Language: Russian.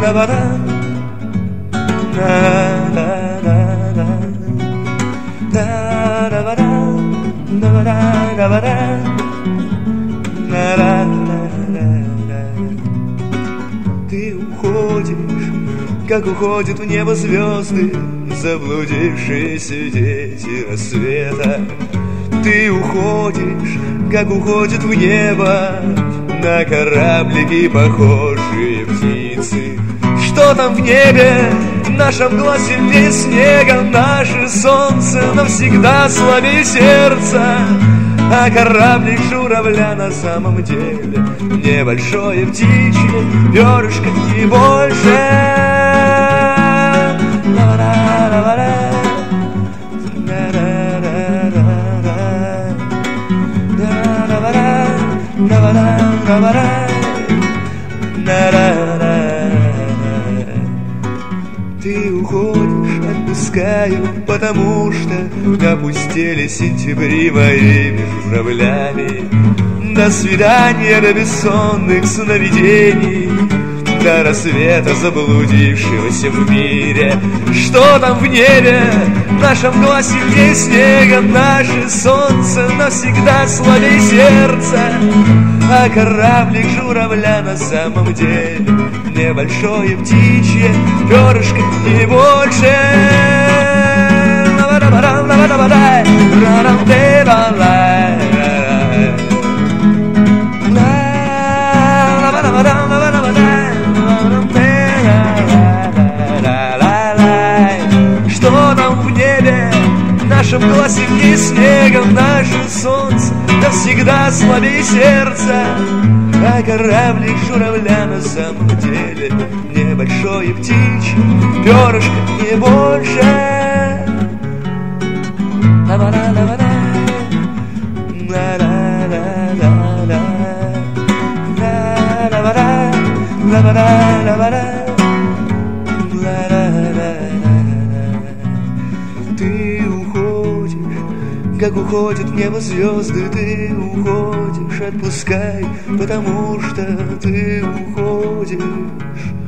Ты уходишь, как уходят в небо звезды, заблудившиеся дети рассвета. Ты уходишь, как уходят в небо на кораблики похожие птицы. Что там в небе? Наша мгла сильнее снега, наше солнце навсегда слабее сердца. А кораблик журавля на самом деле небольшое птичье перышко и больше. Ты уходишь, отпускаю, потому что опустили сентябри моими журавлями. До свидания, до бессонных сновидений, до рассвета заблудившегося в мире. Что там в небе? Наша мгла сильнее снега, наше солнце навсегда слабее сердца. А кораблик журавля на самом деле небольшое птичье перышко и больше. Что там в небе? Наша мгла сильнее снега, наше солнце навсегда слабее сердца. А кораблик журавля на самом деле небольшое птичье перышко и больше. Ты уходишь, как уходят в небо звезды. Ты уходишь, отпускай, потому что ты уходишь.